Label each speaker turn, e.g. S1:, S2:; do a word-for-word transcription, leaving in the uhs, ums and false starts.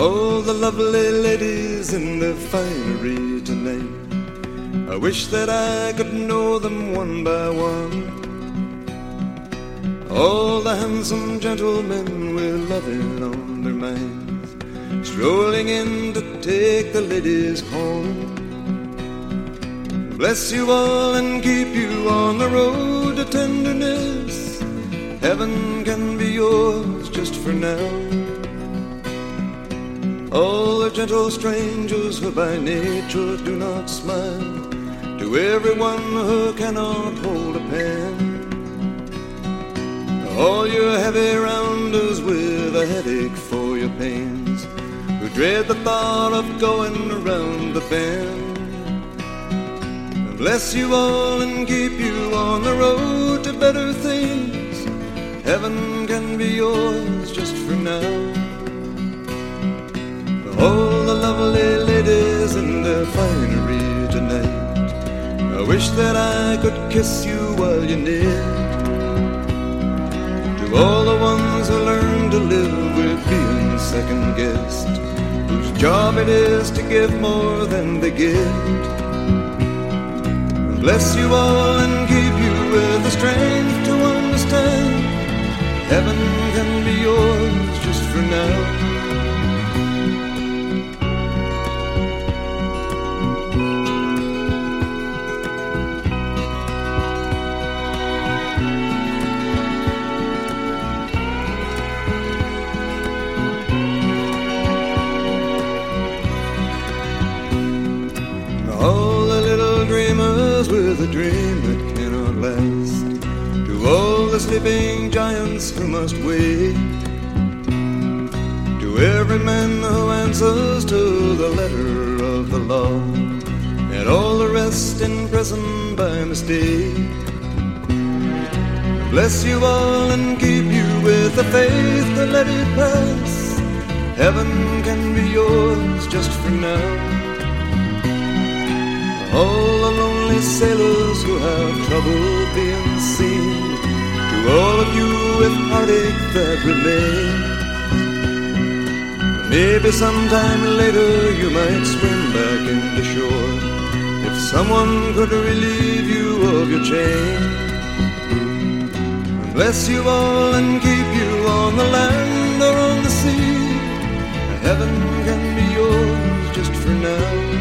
S1: Oh, the lovely ladies in their finery tonight, I wish that I could know them one by one. All the handsome gentlemen with loving on their minds, strolling in to take the ladies home. Bless you all and keep you on the road to tenderness. Heaven can be yours just for now. All the gentle strangers who by nature do not smile, to everyone who cannot hold a pen. All your heavy rounders with a headache for your pains, who dread the thought of going around the bend. Bless you all and keep you on the road to better things. Heaven can be yours just for now. All the lovely ladies in their finery tonight, I wish that I could kiss you while you knit. To all the ones who learn to live with being second guessed, whose job it is to give more than they get. Bless you all and keep you with the strength to understand. Heaven can be yours just for now. All the little dreamers with a dream that cannot last, to all the sleeping giants who must wake, to every man who answers to the letter of the law, and all the rest in prison by mistake. Bless you all and keep you with the faith to let it pass. Heaven can be yours just for now. All the lonely sailors who have trouble being seen, to all of you with heartache that remain, maybe sometime later you might swim back into shore, if someone could relieve you of your chain. Bless you all and keep you on the land or on the sea. Heaven can be yours just for now.